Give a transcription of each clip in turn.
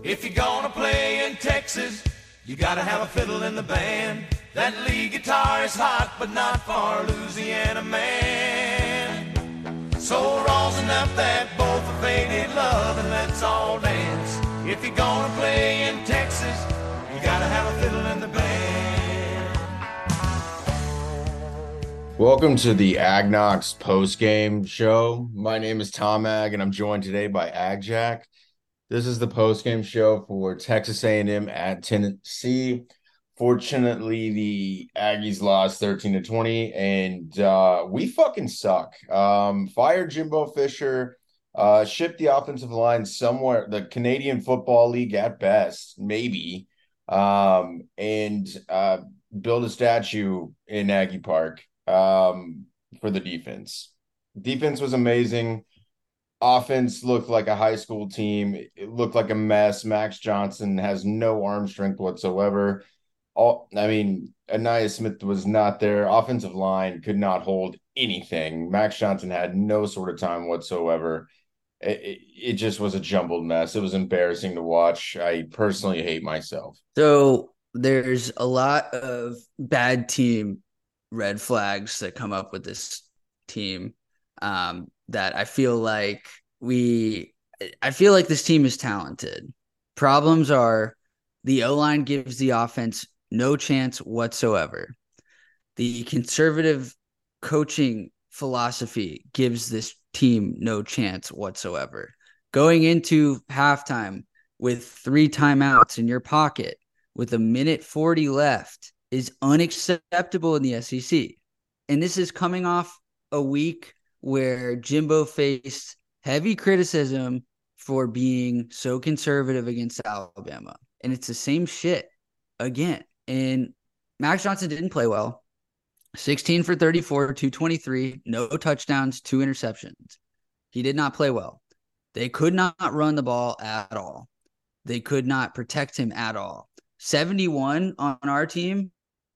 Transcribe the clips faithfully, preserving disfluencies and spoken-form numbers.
If you're gonna play in Texas, you gotta have a fiddle in the band. That lead guitar is hot, but not for a Louisiana man. So rosin up that bow for faded love and let's all dance. If you're gonna play in Texas, you gotta have a fiddle in the band. Welcome to the Agnox post-game show. My name is Tom Ag, and I'm joined today by Agjack. This is the post-game show for Texas A and M at Tennessee. Fortunately, the Aggies lost thirteen to twenty, and uh, we fucking suck. Um, fire Jimbo Fisher, uh, ship the offensive line somewhere, the Canadian Football League at best, maybe, um, and uh, build a statue in Aggie Park um, for the defense. Defense was amazing. Offense looked like a high school team. It looked like a mess. Max Johnson has no arm strength whatsoever. All I mean, Anaya Smith was not there. Offensive line could not hold anything. Max Johnson had no sort of time whatsoever. It, it, it just was a jumbled mess. It was embarrassing to watch. I personally hate myself. So there's a lot of bad team red flags that come up with this team um, that I feel like we I feel like this team is talented. Problems are the O-line gives the offense no chance whatsoever. The conservative coaching philosophy gives this team no chance whatsoever. Going into halftime with three timeouts in your pocket with a minute forty left is unacceptable in the S E C. And this is coming off a week where Jimbo faced heavy criticism for being so conservative against Alabama. And it's the same shit again. And Max Johnson didn't play well. sixteen for thirty-four, two twenty-three, no touchdowns, two interceptions. He did not play well. They could not run the ball at all. They could not protect him at all. seventy-one on our team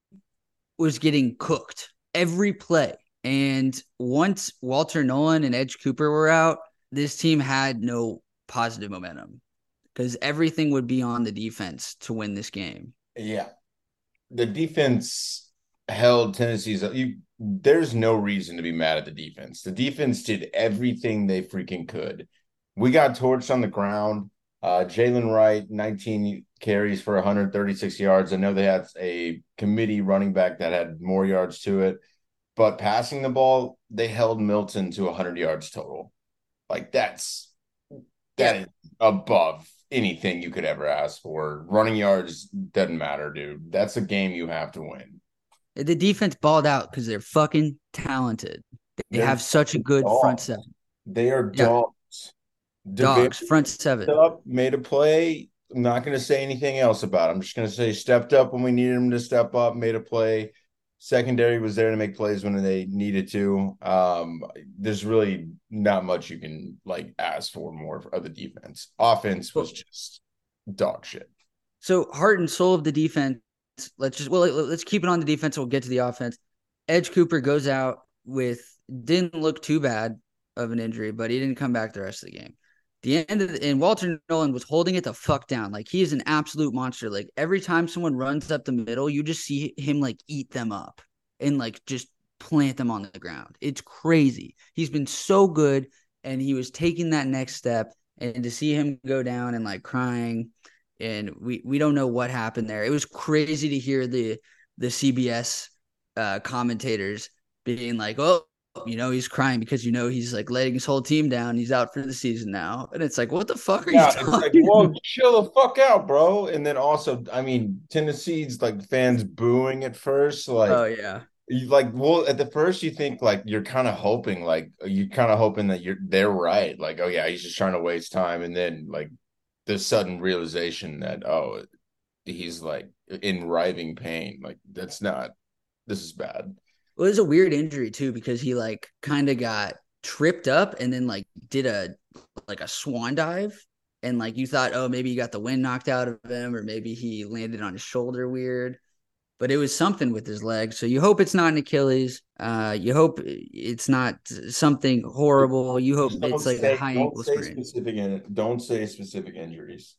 was getting cooked every play. And once Walter Nolan and Edge Cooper were out, this team had no positive momentum because everything would be on the defense to win this game. Yeah. The defense held Tennessee's you, there's no reason to be mad at the defense. The defense did everything they freaking could. We got torched on the ground. Uh, Jalen Wright, nineteen carries for one hundred thirty-six yards. I know they had a committee running back that had more yards to it. But passing the ball, they held Milton to one hundred yards total. Like, that's that Yeah. is above anything you could ever ask for. Running yards doesn't matter, dude. That's a game you have to win. The defense balled out because they're fucking talented. They They're have such a good front dogs. seven. They are Yeah, dogs. dogs, Devin front seven. up, made a play. I'm not going to say anything else about it. I'm just going to say stepped up when we needed him to step up, made a play. Secondary was there to make plays when they needed to. Um, there's really not much you can like ask for more of the defense. Offense was just dog shit. So heart and soul of the defense. Let's just well, let's keep it on the defense. We'll get to the offense. Edge Cooper goes out with didn't look too bad of an injury, but he didn't come back the rest of the game. The end of the, and Walter Nolan was holding it the fuck down. Like, he is an absolute monster. Like, every time someone runs up the middle, you just see him like eat them up and like just plant them on the ground. It's crazy. He's been so good, and he was taking that next step. And to see him go down and like crying, and we we don't know what happened there. It was crazy to hear the the C B S uh, commentators being like, "Oh, you know, he's crying because, you know, he's like letting his whole team down. He's out for the season now." And it's like, what the fuck are you Yeah, it's like, talking well, about? chill the fuck out, bro. And then also, I mean, Tennessee's like fans booing at first, Oh, like yeah. you like well at the first you think like you're kind of hoping like you kind of hoping that you're they're right, like, oh yeah, he's just trying to waste time, and then like the sudden realization that, oh, he's like in writhing pain. Like, that's not this is bad. Well, it was a weird injury too, because he like kind of got tripped up and then like did a like a swan dive. And like you thought, oh, maybe he got the wind knocked out of him, or maybe he landed on his shoulder weird. But it was something with his leg. So you hope it's not an Achilles. Uh, you hope it's not something horrible. You hope Just don't it's like a say high don't ankle say sprain. specific in don't say specific injuries.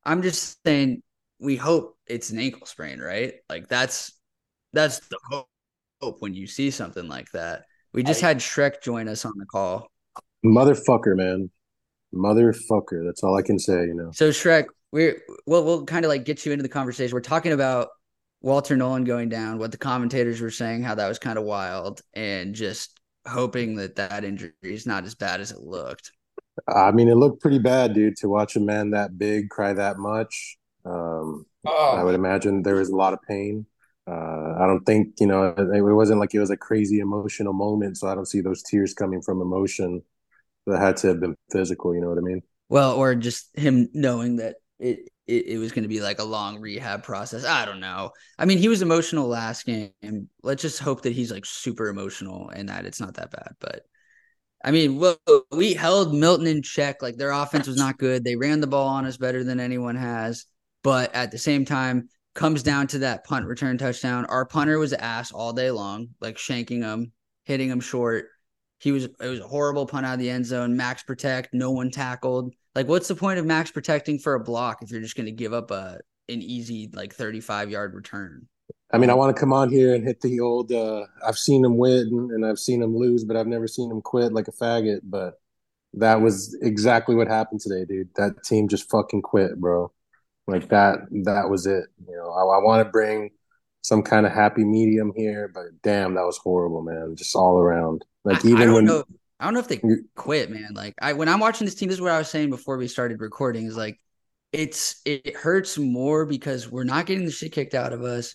I'm just saying we hope it's an ankle sprain, right? Like that's that's the hope, hope when you see something like that. We just I, had Shrek join us on the call. Motherfucker, man. Motherfucker. That's all I can say, you know. So Shrek, we're we'll we'll kind of like get you into the conversation. We're talking about Walter Nolan going down, what the commentators were saying, how that was kind of wild, and just hoping that that injury is not as bad as it looked. I mean, it looked pretty bad, dude, to watch a man that big cry that much. Um, I would oh, imagine there was a lot of pain. Uh, I don't think, you know, it, it wasn't like it was a crazy emotional moment, so I don't see those tears coming from emotion. That had to have been physical, you know what I mean? Well, or just him knowing that it it, it was going to be like a long rehab process. I don't know. I mean, he was emotional last game. Let's just hope that he's like super emotional and that it's not that bad. But I mean, well, we held Milton in check. Like their offense was not good. They ran the ball on us better than anyone has. But at the same time, comes down to that punt return touchdown. Our punter was ass all day long, like shanking him, hitting him short. He was it was a horrible punt out of the end zone. Max protect, no one tackled. Like, what's the point of max protecting for a block if you're just going to give up a an easy like thirty-five yard return? I mean, I want to come on here and hit the old. Uh, I've seen him win and I've seen him lose, but I've never seen him quit like a faggot. But that was exactly what happened today, dude. That team just fucking quit, bro. Like that. That was it. You know, I, I want to bring some kind of happy medium here, but damn, that was horrible, man. Just all around. Like I, I even don't when know. I don't know if they quit, man. Like I when I'm watching this team, this is what I was saying before we started recording. Is like it's it hurts more because we're not getting the shit kicked out of us,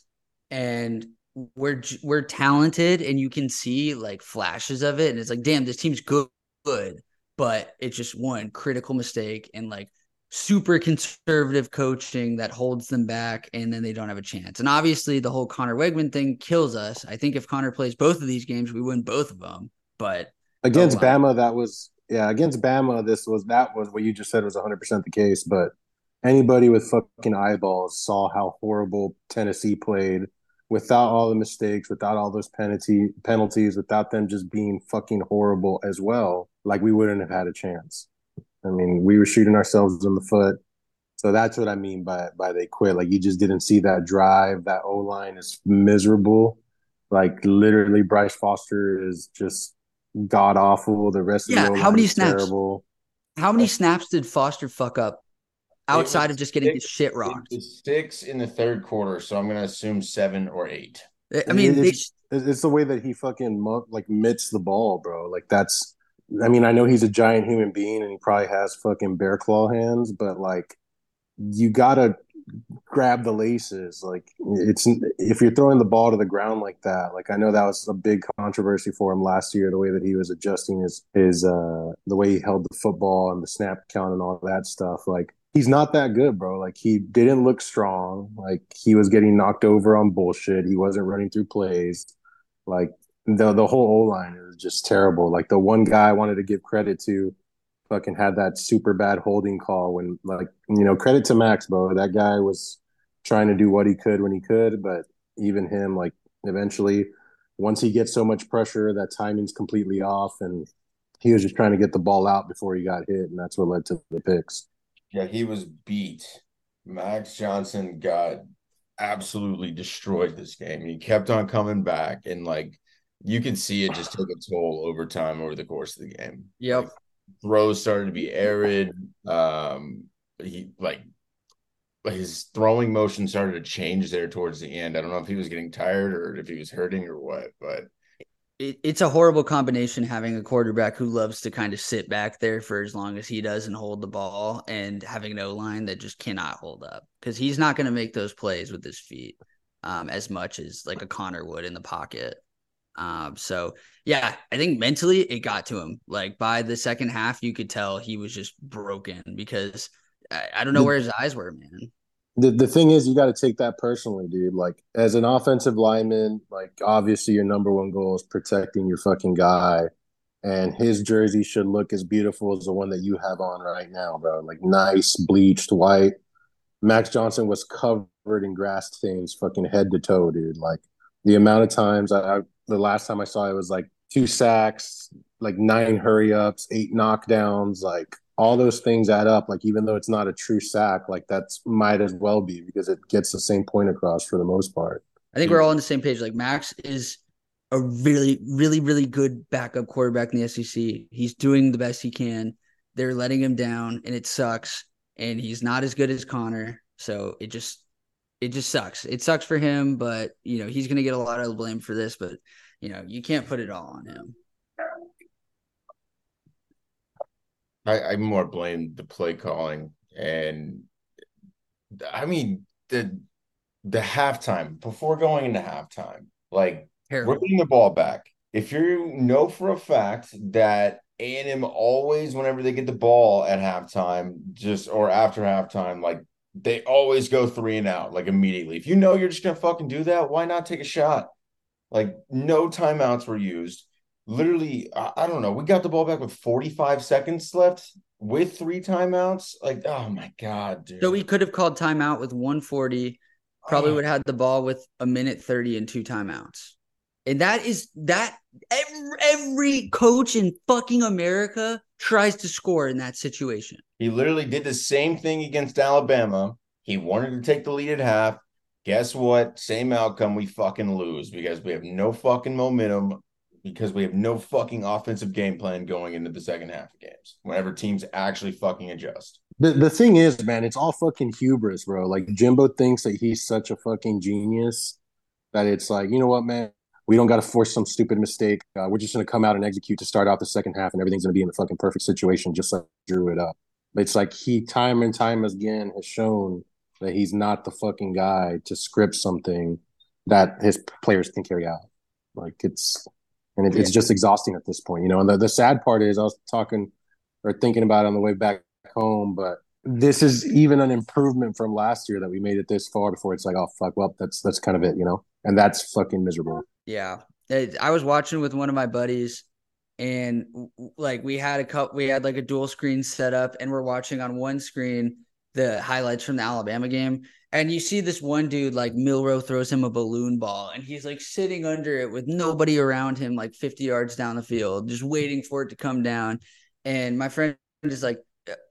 and we're we're talented, and you can see like flashes of it, and it's like, damn, this team's good, good, but it's just one critical mistake and like super conservative coaching that holds them back, and then they don't have a chance. And obviously, the whole Connor Wegman thing kills us. I think if Connor plays both of these games, we win both of them. But oh against well. Bama, that was yeah. Against Bama, this was that was what you just said was one hundred percent the case. But anybody with fucking eyeballs saw how horrible Tennessee played without all the mistakes, without all those penalty penalties, without them just being fucking horrible as well. Like we wouldn't have had a chance. I mean, we were shooting ourselves in the foot. So that's what I mean by by they quit. Like you just didn't see that drive. That O line is miserable. Like literally, Bryce Foster is just god awful. The rest of the Yeah, O how line many is snaps? terrible. How many snaps did Foster fuck up it outside of was just getting his six. shit It rocked? was six in the third quarter, so I'm gonna assume seven or eight. I mean, they It's it's the way that he fucking like mitts the ball, bro. Like that's. I mean, I know he's a giant human being and he probably has fucking bear claw hands, but like you gotta grab the laces. Like it's if you're throwing the ball to the ground like that. Like I know that was a big controversy for him last year, the way that he was adjusting his his uh the way he held the football and the snap count and all that stuff. Like he's not that good, bro. Like he didn't look strong. Like he was getting knocked over on bullshit. He wasn't running through plays. Like the the whole O line is just terrible. Like the one guy I wanted to give credit to fucking had that super bad holding call when like you know credit to Max, bro. That guy was trying to do what he could when he could, but even him, like eventually, once he gets so much pressure, that timing's completely off, and he was just trying to get the ball out before he got hit, and that's what led to the picks. Yeah, he was beat. Max Johnson got absolutely destroyed this game. He kept on coming back, and like you could see it just took a toll over time over the course of the game. Yep. Like, throws started to be arid. Um, he like his throwing motion started to change there towards the end. I don't know if he was getting tired or if he was hurting or what, but it, it's a horrible combination having a quarterback who loves to kind of sit back there for as long as he does and hold the ball, and having an O-line that just cannot hold up because he's not going to make those plays with his feet um, as much as like a Connor would in the pocket. Um, so yeah, I think mentally it got to him. Like by the second half, you could tell he was just broken because I, I don't know The, where his eyes were, man. the, the thing is, you got to take that personally, dude. Like, as an offensive lineman, like, obviously your number one goal is protecting your fucking guy. And his jersey should look as beautiful as the one that you have on right now, bro. Like, nice, bleached white. Max Johnson was covered in grass stains, fucking head to toe, dude. Like, the amount of times I, I the last time I saw it was like two sacks, like nine hurry ups, eight knockdowns. Like all those things add up. Like even though it's not a true sack, like that's might as well be because it gets the same point across for the most part. I think we're all on the same page. Like Max is a really, really, really good backup quarterback in the S E C. He's doing the best he can. They're letting him down, and it sucks. And he's not as good as Connor, so it just it just sucks. It sucks for him, but you know he's gonna get a lot of blame for this. But you know you can't put it all on him. I, I more blame the play calling, and I mean the the halftime before going into halftime, like we're Terrible. getting the ball back. If you know for a fact that A and M always, whenever they get the ball at halftime, just or after halftime, like they always go three and out, like immediately. If you know you're just gonna fucking do that, why not take a shot? Like no timeouts were used. Literally, I, I don't know. We got the ball back with forty-five seconds left with three timeouts. Like, oh my God, dude. So we could have called timeout with one forty. Probably Oh. would have had the ball with a minute thirty and two timeouts. And that is that every, every coach in fucking America tries to score in that situation. He literally did the same thing against Alabama. He wanted to take the lead at half. Guess what? Same outcome. We fucking lose because we have no fucking momentum, because we have no fucking offensive game plan going into the second half of games whenever teams actually fucking adjust. The the thing is, man, it's all fucking hubris, bro. Like Jimbo thinks that he's such a fucking genius that it's like, you know what, man, we don't got to force some stupid mistake. Uh, we're just going to come out and execute to start out the second half, and everything's going to be in the fucking perfect situation, just like drew it up. It's like he time and time again has shown that he's not the fucking guy to script something that his players can carry out. Like it's and it, Yeah. it's just exhausting at this point, you know. And the, the sad part is, I was talking or thinking about it on the way back home, but this is even an improvement from last year that we made it this far before it's like, oh fuck, well that's that's kind of it, you know. And that's fucking miserable. Yeah. I was watching with one of my buddies, and like we had a couple, we had like a dual screen set up, and we're watching on one screen the highlights from the Alabama game. And you see this one dude, like Milrow throws him a balloon ball, and he's like sitting under it with nobody around him, like fifty yards down the field, just waiting for it to come down. And my friend is like,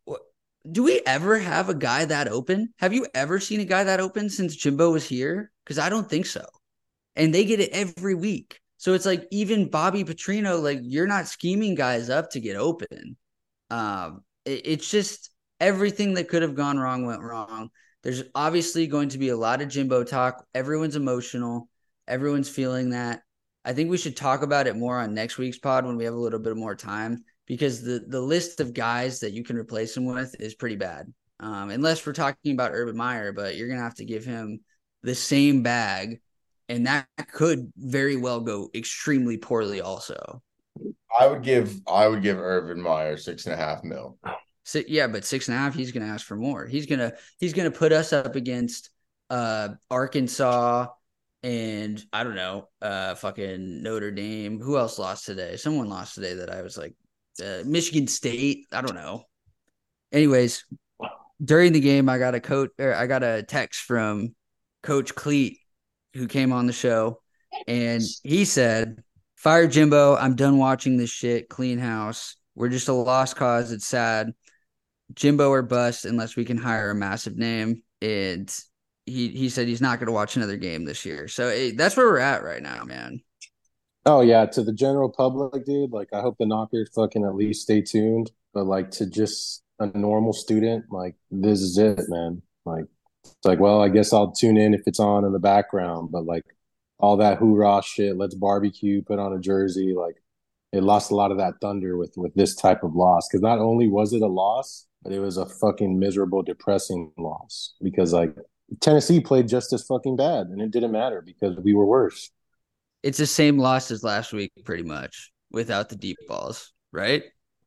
do we ever have a guy that open? Have you ever seen a guy that open since Jimbo was here? Because I don't think so. And they get it every week. So it's like even Bobby Petrino, like you're not scheming guys up to get open. Um, it, it's just everything that could have gone wrong went wrong. There's obviously going to be a lot of Jimbo talk. Everyone's emotional. Everyone's feeling that. I think we should talk about it more on next week's pod when we have a little bit more time, because the, the list of guys that you can replace him with is pretty bad. Um, unless we're talking about Urban Meyer, but you're going to have to give him the same bag. And that could very well go extremely poorly also. I would give I would give Urban Meyer six and a half mil. So, yeah, but six and a half, he's gonna ask for more. He's gonna he's gonna put us up against uh Arkansas and I don't know, uh fucking Notre Dame. Who else lost today? Someone lost today that I was like uh, Michigan State. I don't know. Anyways, during the game I got a coach or I got a text from Coach Cleat, who came on the show, and he said, fire Jimbo. I'm done watching this shit. Clean house. We're just a lost cause. It's sad. Jimbo or bust unless we can hire a massive name. And he, he said he's not going to watch another game this year. So it, that's where we're at right now, man. Oh yeah, to the general public, dude, like I hope the knockers fucking at least stay tuned. But like to just a normal student, like this is it, man. Like it's like, well, I guess I'll tune in if it's on in the background, but like all that hoorah shit, let's barbecue, put on a jersey, like it lost a lot of that thunder with with this type of loss. Because not only was it a loss, but it was a fucking miserable, depressing loss. Because like Tennessee played just as fucking bad, and it didn't matter because we were worse. It's the same loss as last week, pretty much, without the deep balls, right?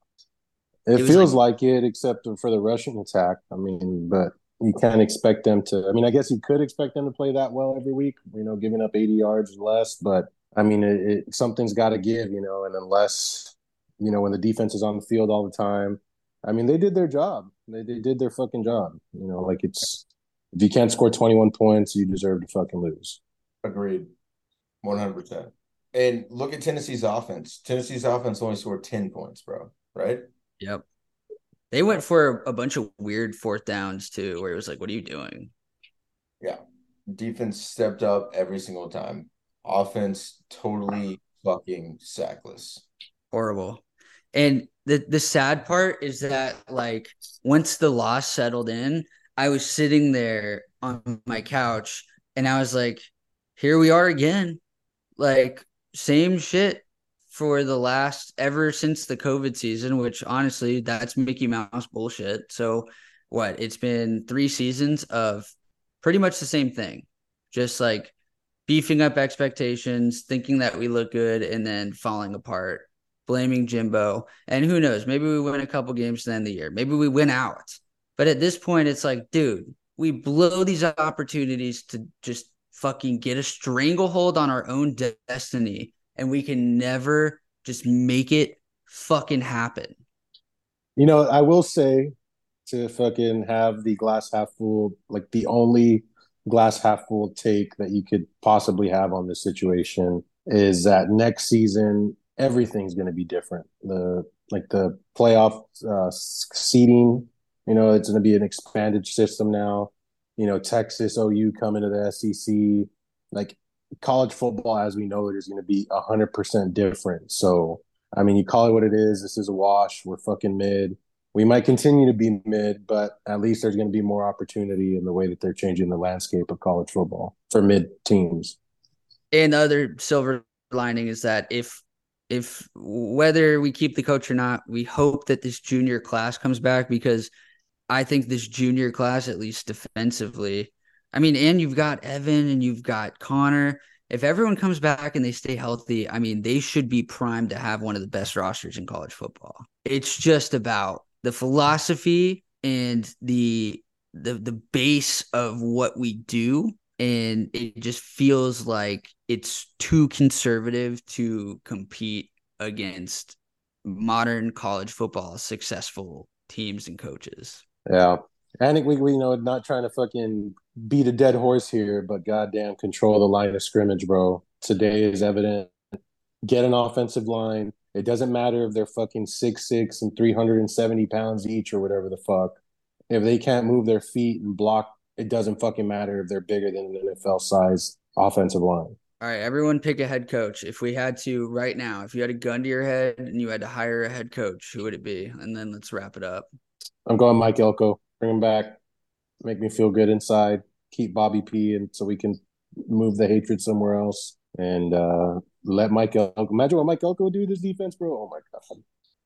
It, It was feels like- like it, except for the Russian attack. I mean, but you can't expect them to. I mean, I guess you could expect them to play that well every week, you know, giving up eighty yards or less. But I mean, it, it something's got to give, you know, and unless, you know, when the defense is on the field all the time, I mean, they did their job. They, they did their fucking job. You know, like it's, if you can't score twenty-one points, you deserve to fucking lose. Agreed. one hundred percent. And look at Tennessee's offense. Tennessee's offense only scored ten points, bro, right? Yep. They went for a bunch of weird fourth downs too, where it was like, what are you doing? Yeah. Defense stepped up every single time. Offense totally fucking sackless. Horrible. And the the sad part is that like once the loss settled in, I was sitting there on my couch and I was like, here we are again. Like same shit for the last ever since the COVID season, which honestly, that's Mickey Mouse bullshit. So what? It's been three seasons of pretty much the same thing. Just like beefing up expectations, thinking that we look good, and then falling apart, blaming Jimbo. And who knows? Maybe we win a couple games to end the year. Maybe we win out. But at this point, it's like, dude, we blow these opportunities to just fucking get a stranglehold on our own destiny, and we can never just make it fucking happen. You know, I will say to fucking have the glass half full, like the only glass half full take that you could possibly have on this situation is that next season everything's going to be different. The like the playoff uh, seeding, you know, it's going to be an expanded system now. You know, Texas, O U coming to the S E C, like college football as we know it is going to be a hundred percent different. So, I mean, you call it what it is. This is a wash. We're fucking mid. We might continue to be mid, but at least there's going to be more opportunity in the way that they're changing the landscape of college football for mid teams. And the other silver lining is that if if whether we keep the coach or not, we hope that this junior class comes back, because I think this junior class, at least defensively, I mean, and you've got Evan and you've got Connor. If everyone comes back and they stay healthy, I mean, they should be primed to have one of the best rosters in college football. It's just about the philosophy and the the the base of what we do, and it just feels like it's too conservative to compete against modern college football successful teams and coaches. Yeah. I think we, we, you know, not trying to fucking beat a dead horse here, but goddamn control the line of scrimmage, bro. Today is evident. Get an offensive line. It doesn't matter if they're fucking six six and three hundred seventy pounds each or whatever the fuck. If they can't move their feet and block, it doesn't fucking matter if they're bigger than an N F L size offensive line. All right, everyone pick a head coach. If we had to right now, if you had a gun to your head and you had to hire a head coach, who would it be? And then let's wrap it up. I'm going Mike Elko. Bring him back. Make me feel good inside. Keep Bobby P, and so we can move the hatred somewhere else. And uh, let Mike Elko. Imagine what Mike Elko would do with this defense, bro. Oh my god.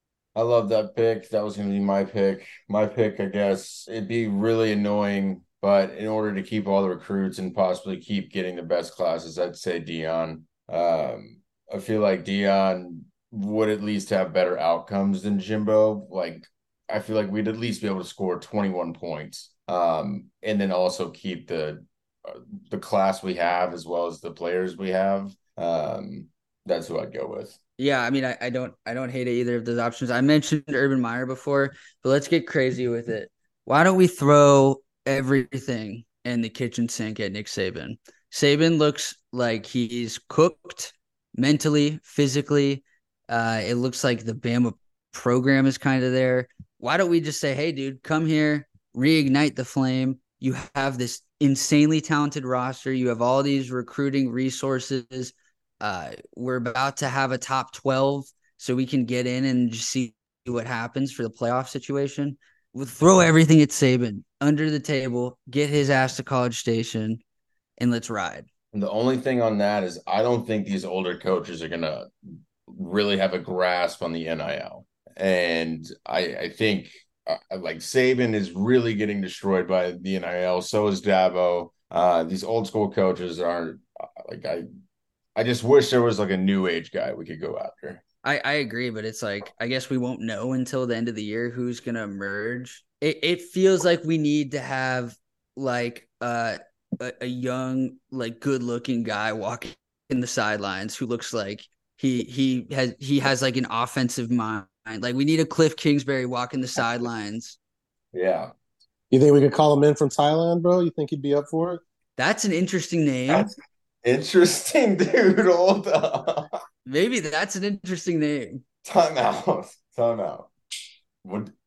I love that pick. That was going to be my pick. My pick, I guess, it'd be really annoying, but in order to keep all the recruits and possibly keep getting the best classes, I'd say Deion. Um, I feel like Deion would at least have better outcomes than Jimbo. Like, I feel like we'd at least be able to score twenty-one points, um, and then also keep the uh, the class we have as well as the players we have. Um, that's who I'd go with. Yeah, I mean, I, I don't I don't hate either of those options. I mentioned Urban Meyer before, but let's get crazy with it. Why don't we throw everything in the kitchen sink at Nick Saban? Saban looks like he's cooked mentally, physically. Uh, it looks like the Bama program is kind of there. Why don't we just say, hey, dude, come here, reignite the flame. You have this insanely talented roster. You have all these recruiting resources. Uh, we're about to have a top twelve, so we can get in and just see what happens for the playoff situation. We'll throw everything at Saban under the table, get his ass to College Station, and let's ride. And the only thing on that is I don't think these older coaches are going to really have a grasp on the N I L. And I, I think uh, like Saban is really getting destroyed by the N I L. So is Dabo. Uh, these old school coaches aren't uh, like I. I just wish there was like a new age guy we could go after. I, I agree, but it's like I guess we won't know until the end of the year who's gonna emerge. It it feels like we need to have like uh, a a young, like good looking guy walking in the sidelines who looks like he he has he has like an offensive mind. Like we need a Cliff Kingsbury walking the sidelines. Yeah. You think we could call him in from Thailand, bro? You think he'd be up for it? That's an interesting name. That's interesting, dude. Hold up. Maybe that's an interesting name. Time out. Time out. Would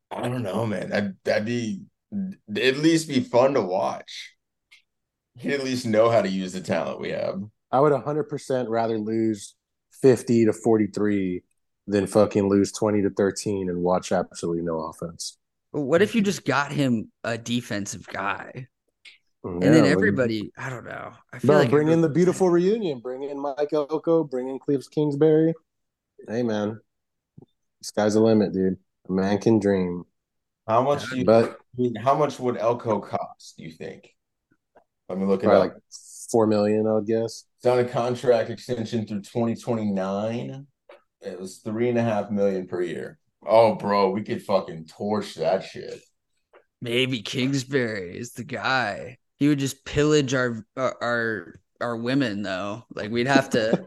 I don't know, man. That that'd be at least be fun to watch. He'd at least know how to use the talent we have. I would one hundred percent rather lose fifty to forty-three than fucking lose twenty to thirteen and watch absolutely no offense. What if you just got him a defensive guy? Yeah, and then like, everybody, I don't know. I feel bro, like bring in every- the beautiful reunion. Bring in Mike Elko. Bring in Cliff Kingsbury. Hey, man. Sky's the limit, dude. A man can dream. How much do you But how much would Elko cost, do you think? Let me look it probably up. like four million, I would guess. It's on a contract extension through twenty twenty-nine. It was three and a half million per year. Oh, bro, we could fucking torch that shit. maybe Kingsbury is the guy. He would just pillage our our our, our women though. Like we'd have to.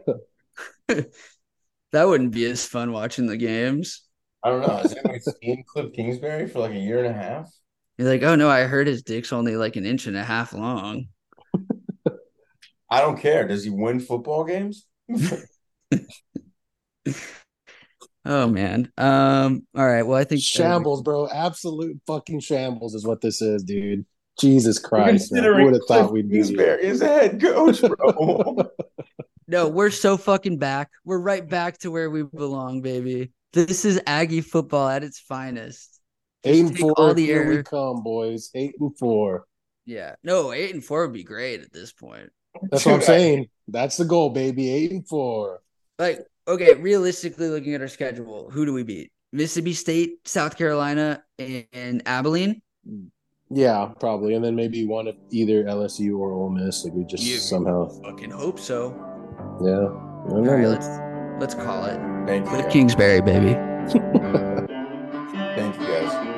That wouldn't be as fun watching the games. I don't know. Has anybody seen Cliff Kingsbury for like a year and a half? You're like, oh no, I heard his dick's only like an inch and a half long. I don't care. Does he win football games? Oh man. Um. All right. Well, I think Shambles, bro. Absolute fucking shambles is what this is, dude. Jesus Christ, man. Who Considering would have Cliff thought we'd be Kingsbury is a head coach, bro. No, we're so fucking back. We're right back to where we belong, baby. This is Aggie football at its finest. eight and take four. all the Here we air. come, boys. Eight and four. Yeah. No, eight and four would be great at this point. That's what I'm saying. That's the goal, baby. Eight and four. Like, okay, realistically looking at our schedule, who do we beat? Mississippi State, South Carolina, and, and Abilene? Yeah, probably. And then maybe one of either L S U or Ole Miss. Like we just You somehow. fucking hope so. Yeah. I All don't right, know. let's let's call it. Thank you. Cliff guys. Kingsbury, baby. Thank you, guys.